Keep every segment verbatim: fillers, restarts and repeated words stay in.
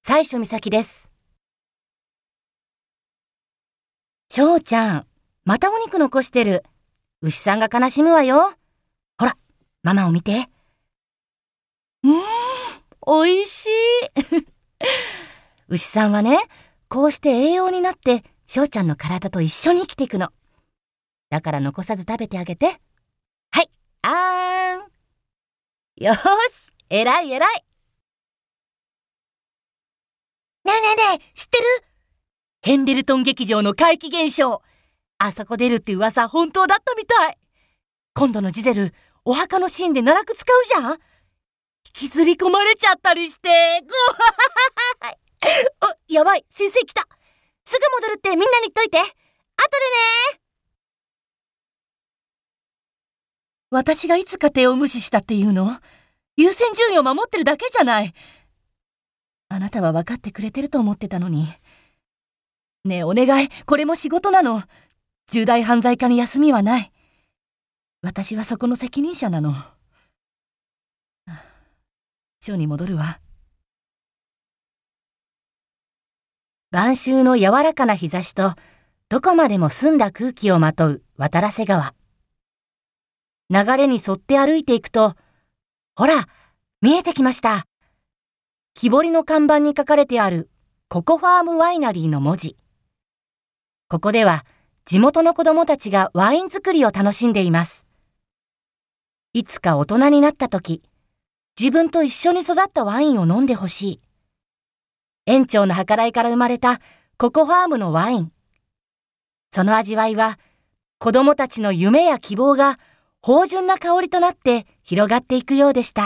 最初美咲です。翔ちゃん、またお肉残してる。牛さんが悲しむわよ。ほら、ママを見て。うーん、おいしい。牛さんはね、こうして栄養になって翔ちゃんの体と一緒に生きていくの。だから残さず食べてあげて。はい、あーん。よーし、えらいえらい。ねえねえねえ、知ってる？ヘンデルトン劇場の怪奇現象。あそこ出るって噂本当だったみたい。今度のジゼル、お墓のシーンで奈落使うじゃん。引きずり込まれちゃったりして。ごわーい。お、やばい、先生来た。すぐ戻るってみんなに言っといて。後でね。私がいつ家庭を無視したっていうの？優先順位を守ってるだけじゃない。あなたは分かってくれてると思ってたのに。ねえ、お願い、これも仕事なの。重大犯罪課に休みはない。私はそこの責任者なの。署に戻るわ。晩秋の柔らかな日差しと、どこまでも澄んだ空気をまとう渡良瀬川。流れに沿って歩いていくと、ほら、見えてきました。木彫りの看板に書かれてあるココファームワイナリーの文字。ここでは地元の子供たちがワイン作りを楽しんでいます。いつか大人になった時、自分と一緒に育ったワインを飲んでほしい。園長の計らいから生まれたココファームのワイン。その味わいは子供たちの夢や希望が芳醇な香りとなって広がっていくようでした。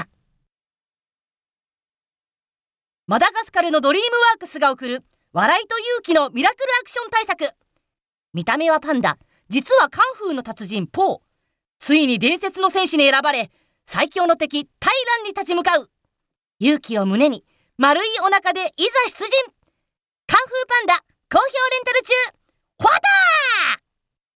マダガスカルのドリームワークスが送る笑いと勇気のミラクルアクション大作。見た目はパンダ、実はカンフーの達人ポー。ついに伝説の戦士に選ばれ、最強の敵タイランに立ち向かう。勇気を胸に丸いお腹でいざ出陣。カンフーパンダ好評レンタル中。